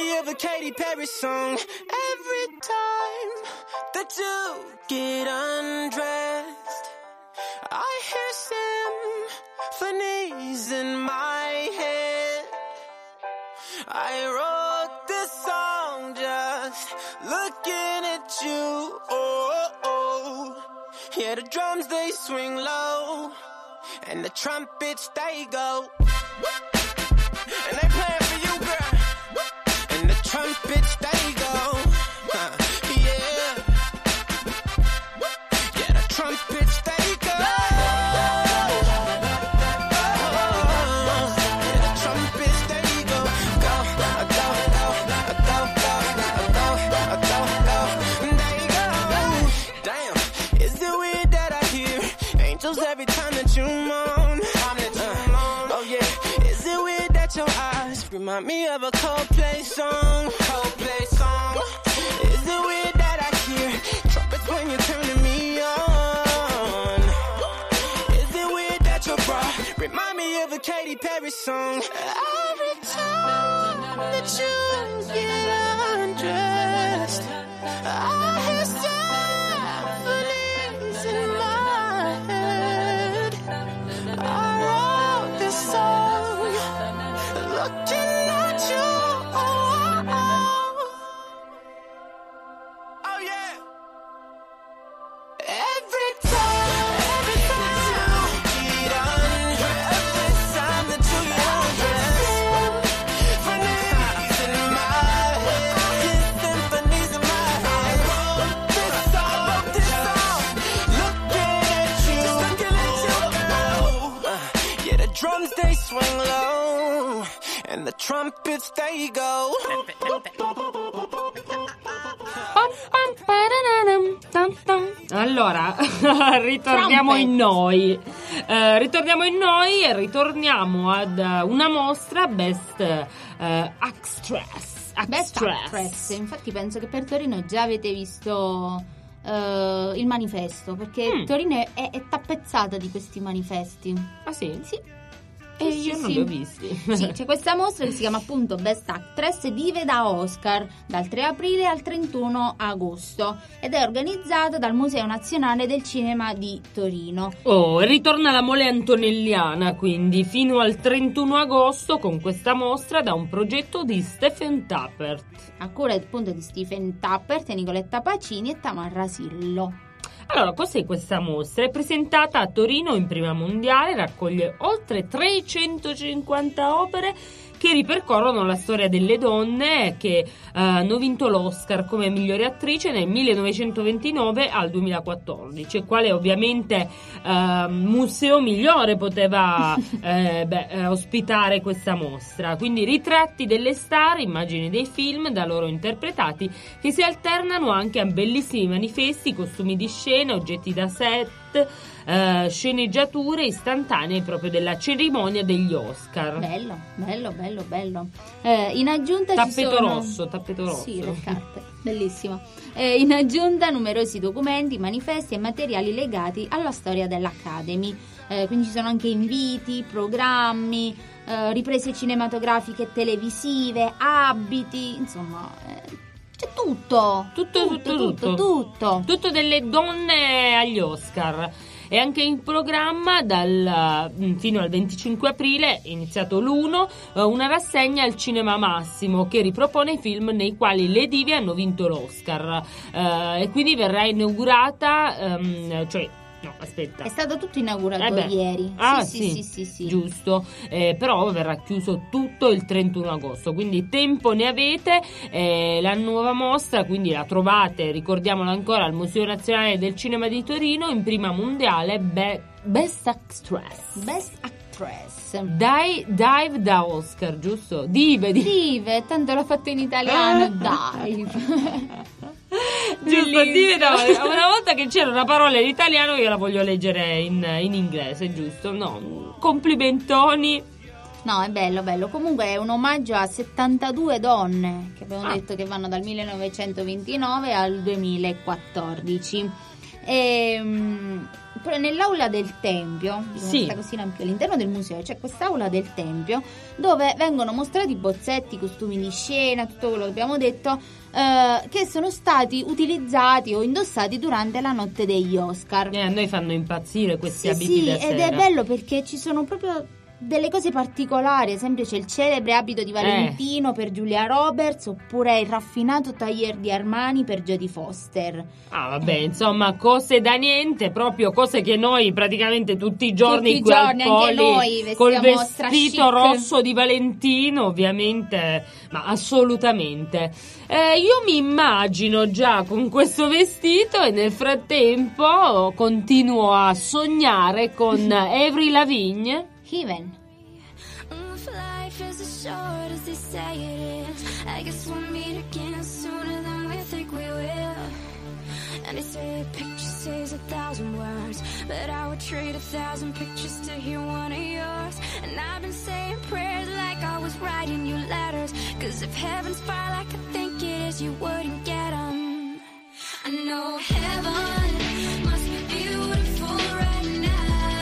me of a Katy Perry song. Every time that you get undressed, I hear symphonies in my head. I wrote this song just looking at you. Oh, oh. Yeah, the drums they swing low, and the trumpets they go, and they playing for you, girl. And the trumpets they go, huh, yeah. Yeah, the trumpets they go. Yeah, the trumpets they go. Go, go, go, go, go, go, go, go. They go. Damn, is it weird that I hear angels every time that you moan? Uh, oh yeah, is it weird that your eyes remind me of a Coldplay song? Coldplay song. Is it weird that I hear trumpets when you're turning me on? Is it weird that your bra remind me of a Katy Perry song? Every time that you get undressed, I hear symphonies in my head. I wrote this song looking at you. Oh, oh, oh yeah. Every time, every time you get undressed, every time that you get undressed, symphonies in my head, symphonies in my head. I wrote this song, wrote this song, looking at you, looking at you, girl. Uh, yeah, the drums they swing low, and the trumpets they go. Allora, ritorniamo in noi. Eh, ritorniamo in noi e ritorniamo ad una mostra Best eh, Actress. Best Actress. Infatti penso che per Torino già avete visto uh, il manifesto, perché Mm. Torino è, è, è tappezzata di questi manifesti. Ah sì? Sì. E Sì, io sì, non sì. li ho visti. Sì, c'è questa mostra che si chiama appunto Best Actress Dive da Oscar dal tre aprile al trentuno agosto ed è organizzata dal Museo Nazionale del Cinema di Torino. Oh, ritorna la mole antonelliana quindi fino al trentuno agosto con questa mostra da un progetto di Stephen Tappert. A cura appunto di Stephen Tappert, Nicoletta Pacini e Tamara Sillo. Allora, cos'è questa mostra? È presentata a Torino in prima mondiale, raccoglie oltre trecentocinquanta opere che ripercorrono la storia delle donne che uh, hanno vinto l'Oscar come migliore attrice nel millenovecentoventinove al duemilaquattordici, quale ovviamente uh, museo migliore poteva eh, beh, eh, ospitare questa mostra. Quindi ritratti delle star, immagini dei film da loro interpretati che si alternano anche a bellissimi manifesti, costumi di scena, oggetti da set, Uh, sceneggiature istantanee proprio della cerimonia degli Oscar. Bello, bello, bello, bello. Eh, in aggiunta tappeto ci sono... rosso, tappeto rosso. Sì, le carte, bellissimo. Eh, in aggiunta numerosi documenti, manifesti e materiali legati alla storia dell'Academy. Eh, quindi ci sono anche inviti, programmi, eh, riprese cinematografiche e televisive, abiti, insomma... Eh, c'è tutto, tutto, tutto, tutto, tutto, tutto, tutto delle donne agli Oscar. E anche in programma dal fino al venticinque aprile, iniziato l'uno, una rassegna al Cinema Massimo che ripropone i film nei quali le dive hanno vinto l'Oscar. Eh, e quindi verrà inaugurata, um, cioè no, aspetta. È stato tutto inaugurato eh beh. ieri. Ah, sì, sì, sì, sì, sì, sì. Giusto. Eh, però verrà chiuso tutto il trentuno agosto, quindi tempo ne avete. Eh, la nuova mostra, quindi la trovate, ricordiamola ancora, al Museo Nazionale del Cinema di Torino in prima mondiale Be- Best Actress. Best Actress. Dai, dive da Oscar, giusto? Dive, dive. Dive, tanto l'ho fatto in italiano, dive. Giusto, dive da Oscar. Una volta che c'era una parola in italiano io la voglio leggere in, in inglese, giusto? No, complimentoni. No, è bello, bello. Comunque è un omaggio a settantadue donne che abbiamo Ah. detto che vanno dal millenovecentoventinove al duemilaquattordici. E, mh, nell'aula del tempio, sì. questa cosina in più, all'interno del museo c'è quest'aula del tempio dove vengono mostrati bozzetti, costumi di scena, tutto quello che abbiamo detto, eh, che sono stati utilizzati o indossati durante la notte degli Oscar. E a noi fanno impazzire questi sì, abiti sì, da ed sera. è bello perché ci sono proprio delle cose particolari, ad esempio c'è il celebre abito di Valentino eh. per Julia Roberts, oppure il raffinato tailleur di Armani per Jodie Foster. Ah vabbè, eh. insomma, cose da niente, proprio cose che noi praticamente tutti i giorni tutti qui i giorni, al Poli, anche noi col vestito chic. rosso di Valentino, ovviamente, ma assolutamente. Eh, io mi immagino già con questo vestito e nel frattempo continuo a sognare con Avril Lavigne. Heaven. If life is as short as they say it is, I guess we'll meet again sooner than we think we will. And they say a picture says a thousand words, but I would trade a thousand pictures to hear one of yours. And I've been saying prayers like I was writing you letters, cause if heaven's far like I think it is, you wouldn't get them. I know heaven must be beautiful right now.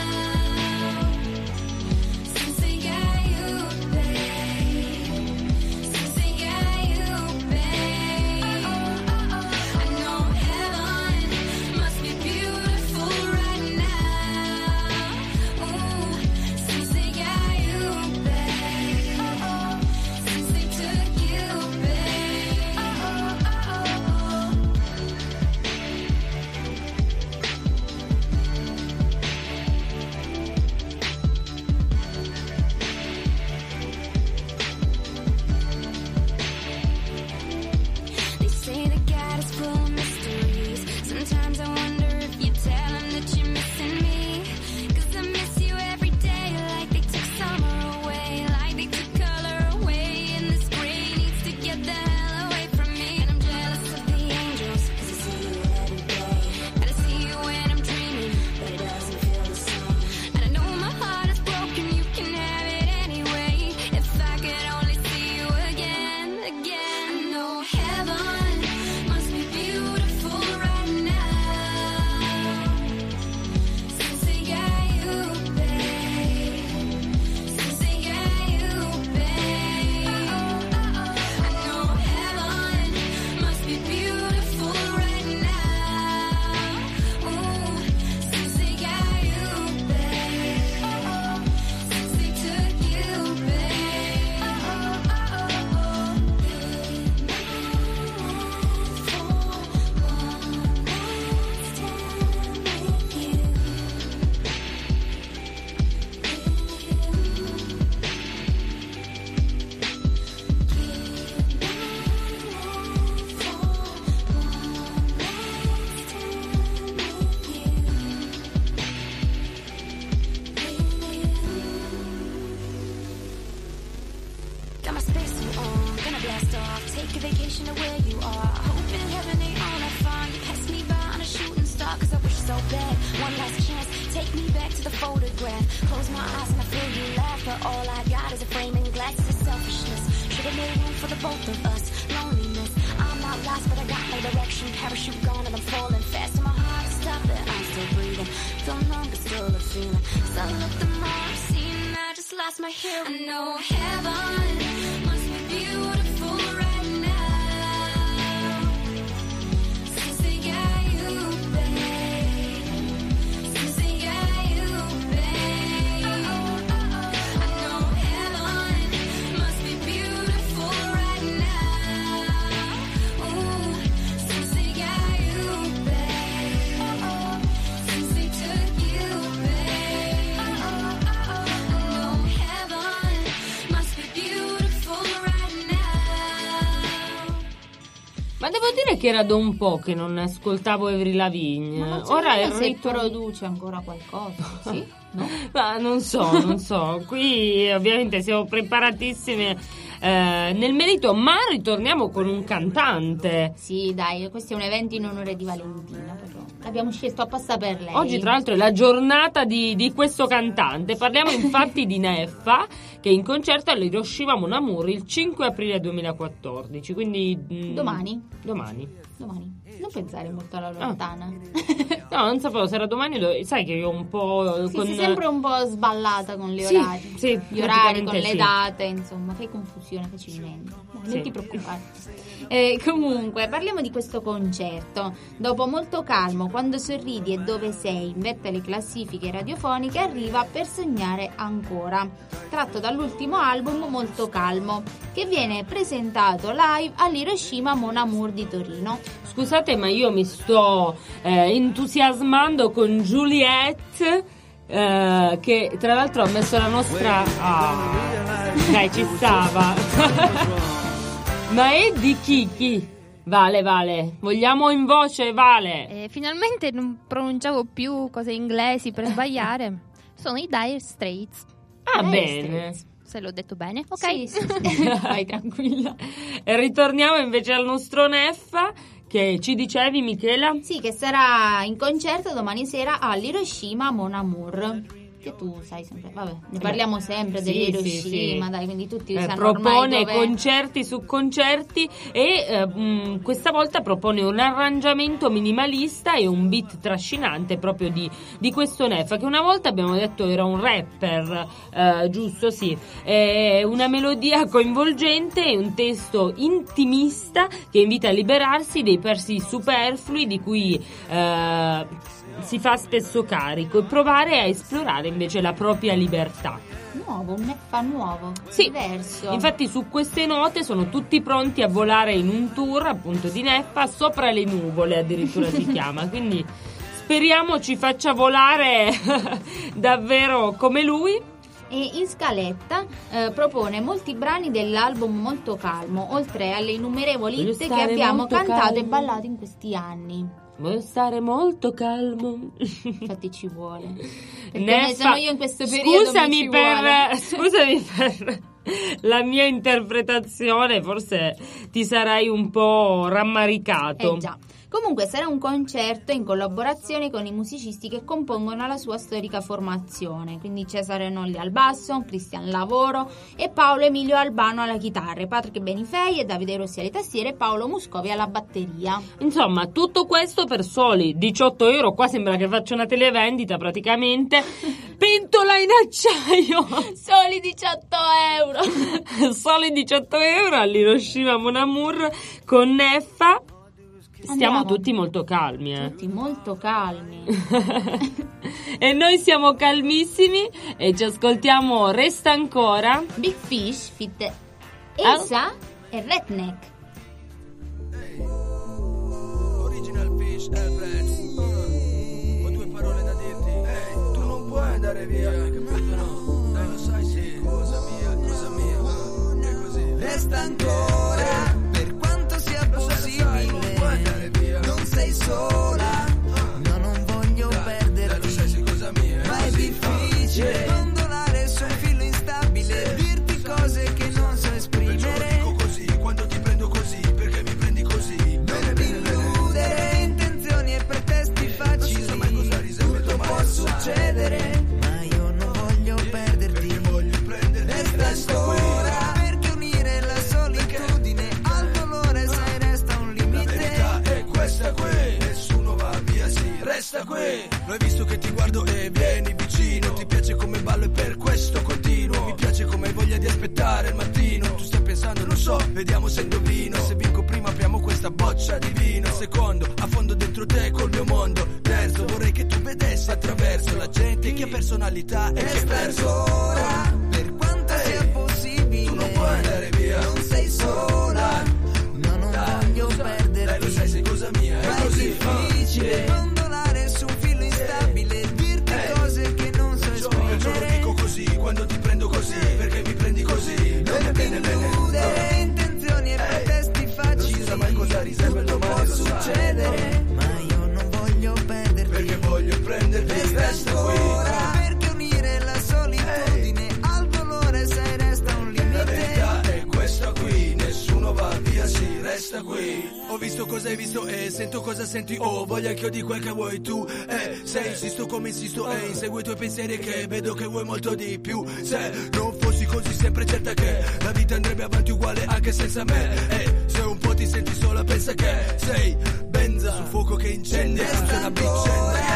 Che era da un po' che non ascoltavo Avril Lavigne. Ma ora è se ritorn- produce ancora qualcosa, sì? No? Ma non so, non so. Qui ovviamente siamo preparatissime eh, nel merito, ma ritorniamo con un cantante. Sì, dai, questo è un evento in onore di Valentina, però l'abbiamo scelto apposta per lei. Oggi tra l'altro è la giornata di, di questo cantante. Parliamo infatti di Neffa, che è in concerto all'Hiroshima Mon Amour il cinque aprile duemilaquattordici, quindi mh, domani domani domani non pensare molto alla lontana. ah. No, non sapevo se era domani, do- sai che io un po' Sì, con... sei sempre un po' sballata con gli Sì, orari. sì, Gli orari, con praticamente le sì. date, insomma, fai confusione facilmente. No, non Sì. ti preoccupare. Eh, comunque, parliamo di questo concerto. Dopo Molto calmo, Quando sorridi e Dove sei, inverte le classifiche radiofoniche, arriva Per sognare ancora, tratto dall'ultimo album Molto calmo, che viene presentato live all'Hiroshima Mon Amour di Torino. Scusate, ma io mi sto eh, entusiasmando con Juliette, eh, che tra l'altro ha messo la nostra... Ah, dai, ci stava. Ma è di Kiki. Vale, Vale, vogliamo in voce, Vale? Eh, finalmente non pronunciavo più cose inglesi per sbagliare. Sono i Dire Straits. Ah, Dire bene. Straits. Se l'ho detto bene, ok? Sì, sì, sì. Vai tranquilla. E ritorniamo invece al nostro Neffa, che ci dicevi, Michela? Sì, che sarà in concerto domani sera all'Hiroshima Mon Amour. Che tu sai sempre, vabbè, ne parliamo sempre Sì, dell'Hiroshima, sì, sì. dai, quindi tutti Eh, sanno ormai propone dove... concerti su concerti e eh, mh, questa volta propone un arrangiamento minimalista e un beat trascinante proprio di, di questo Neffa, che una volta abbiamo detto era un rapper, eh, giusto? Sì. È una melodia coinvolgente e un testo intimista che invita a liberarsi dei pesi superflui di cui eh, si fa spesso carico e provare a esplorare invece la propria libertà. Nuovo, un Neffa nuovo, Sì, diverso. infatti su queste note sono tutti pronti a volare in un tour appunto di Neffa sopra le nuvole, addirittura si chiama, quindi speriamo ci faccia volare davvero come lui. E in scaletta eh, propone molti brani dell'album Molto calmo, oltre alle innumerevoli Voglio hit che stare abbiamo molto cantato calmo. e ballato in questi anni. Voglio stare molto calmo. Infatti ci vuole. Perché Neffa, ne sono io in questo periodo. scusami mi ci per, vuole. scusami per la mia interpretazione, forse ti sarai un po' rammaricato. Eh già. Comunque sarà un concerto in collaborazione con i musicisti che compongono la sua storica formazione, quindi Cesare Nolli al basso, Cristian Lavoro e Paolo Emilio Albano alla chitarra, Patrick Benifei e Davide Rossi alle tastiere e Paolo Muscovi alla batteria. Insomma, tutto questo per soli diciotto euro, qua sembra che faccia una televendita praticamente. Pentola in acciaio! Soli diciotto euro! Soli diciotto euro all'Hiroshima Mon Amour con Neffa. Stiamo Andiamo. tutti molto calmi, eh. Tutti molto calmi. E noi siamo calmissimi e ci ascoltiamo Resta ancora. Big Fish fit Elsa e Redneck. Original Fish Elbreth. Ho due parole da dirti. Ehi, tu non puoi andare via, hai capito no? Dai, lo sai sì. Cosa mia, cosa mia. È così. Resta ancora, per quanto sia possibile. Non puoi andare via. Non sei sola. No, non voglio perderti. Dai, lo sai sì, cosa mia. Ma è difficile dondolare su un filo instabile. Dirti cose che non so esprimere. Dico così, quando ti prendo così, perché mi prendi così? Bene, bene, bene. Intenzioni e pretesti facili. Non mai cosa riserva può succedere. Ma io non voglio perderti. Perché voglio prenderti. Resta ancora. Perché unire la solitudine al dolore, sai, resta un limite. La verità è questa qui. Nessuno va via, sì, resta qui. Lo hai visto che ti guardo e vieni vicino. Ti piace come ballo e per questo continuo. Mi piace come hai voglia di aspettare il mattino. Tu stai pensando, non so, vediamo se indovino. Se vinco prima apriamo questa boccia di vino. Secondo, a fondo dentro te col mio mondo. Terzo, vorrei che tu vedessi attraverso la gente che ha personalità e che è perso. Ora, per quanto sia possibile, tu non puoi andare via. Non sei sola. No, non dai, voglio perderti. Dai, lo sai, sei cosa mia. È così difficile dondolare su un filo instabile. Dirti cose che non so esprimere. Io lo dico così, quando ti prendo così, perché mi prendi così. Bene, bene, bene. Intenzioni e pretesti facili. Non si sa mai cosa riserva il domani. Può succedere. Ma io non voglio perderti. Perché voglio prenderti. Resta ancora. Perché unire la solitudine al dolore, sai, resta un limite. La verità è questa qui. Nessuno va via, sì, resta qui. Ho visto cosa hai visto e sento cosa senti. Oh, voglio anch'io di quel che vuoi tu. Eh, se insisto come insisto e insegui i tuoi pensieri, che vedo che vuoi molto di più. Se non fossi così sempre certa che la vita andrebbe avanti uguale anche senza me. E se un po' ti senti sola pensa che sei benza sul fuoco che incendia. Resta una vicenda.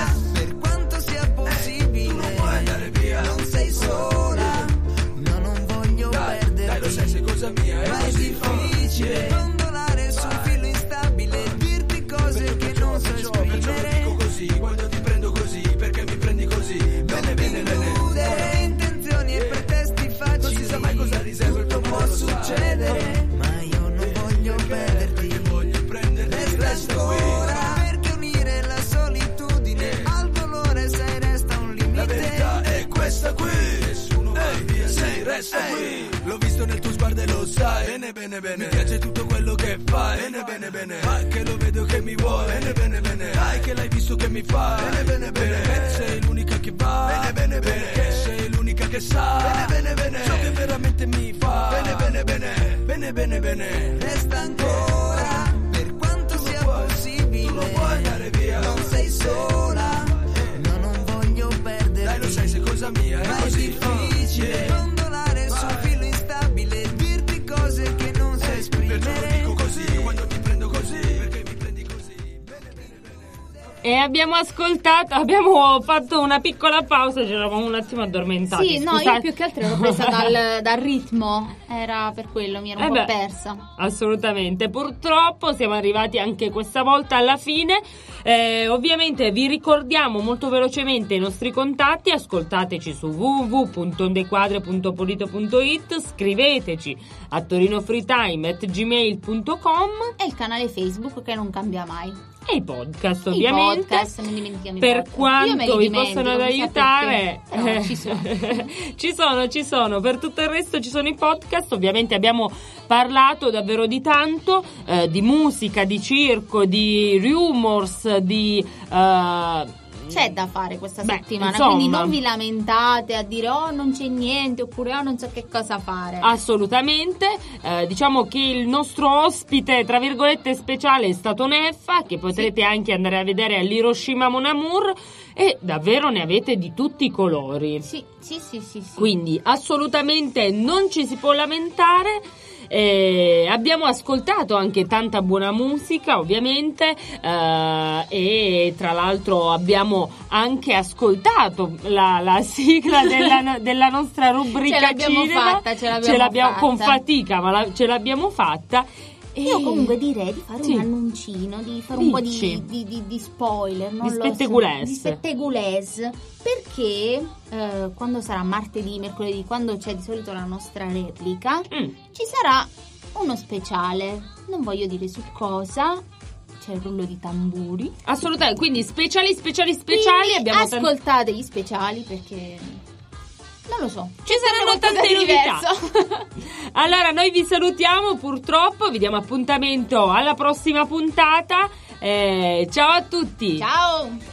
bene bene bene, dai che lo vedo che mi vuoi, bene bene bene, dai che l'hai visto che mi fai, bene bene bene, perché sei l'unica che va, bene bene bene, perché sei l'unica che sa, bene bene bene, ciò che veramente mi fa, bene bene bene, bene bene bene. Resta ancora, per quanto sia possibile, tu non puoi andare via, non sei sola, no, non voglio perdere, dai lo sai sei cosa mia, è ma così, è difficile oh, dondolare su un filo instabile, dirti cose che non sai esprimere, perciò lo dico così, quando ti prendo così, perché mi prendi così, bene bene bene. E abbiamo ascoltato, abbiamo fatto una piccola pausa, ci eravamo un attimo addormentati. Sì, no, scusate. io più che altro ero presa dal, dal ritmo, era per quello, mi ero un Eh po' beh, persa. Assolutamente, purtroppo siamo arrivati anche questa volta alla fine. Eh, ovviamente vi ricordiamo molto velocemente i nostri contatti, ascoltateci su w w w punto ondequadre punto polito punto it, scriveteci a torinofreetime at gmail punto com E il canale Facebook che non cambia mai. e i podcast I ovviamente. podcast, non dimentichiamo i Per podcast. Io me quanto li vi possono dimentico, aiutare, chissà perché. No, ci sono. ci sono, ci sono. Per tutto il resto ci sono i podcast. Ovviamente abbiamo parlato davvero di tanto, eh, di musica, di circo, di rumors, di eh, C'è da fare questa Beh, settimana, insomma. quindi non vi lamentate a dire oh non c'è niente oppure oh non so che cosa fare. assolutamente. Eh, diciamo che il nostro ospite, tra virgolette, speciale è stato Neffa, che potrete Sì. anche andare a vedere all'Hiroshima Mon Amour, e davvero ne avete di tutti i colori. Sì, sì, sì, sì, sì. Quindi assolutamente non ci si può lamentare. Eh, abbiamo ascoltato anche tanta buona musica ovviamente, eh, e tra l'altro abbiamo anche ascoltato la, la sigla della, della nostra rubrica Ce l'abbiamo cinema. fatta, ce l'abbiamo l'abbiamo con fatta. fatica, ma la- ce l'abbiamo fatta. Io E- comunque direi di fare Sì. un annuncino, di fare un po' Dici. di, di, di, di spoiler, non Di lo so, spettegulesse. di spettegulesse, perché eh, quando sarà martedì, mercoledì, quando c'è di solito la nostra replica, Mm. ci sarà uno speciale, non voglio dire su cosa, c'è il rullo di tamburi. Assolutamente, quindi speciali, speciali, speciali. Quindi Abbiamo tan- ascoltate gli speciali perché non lo so, Ci saranno qualcosa tante di novità. diverso. Allora, noi vi salutiamo purtroppo, vi diamo appuntamento alla prossima puntata. Eh, ciao a tutti. Ciao.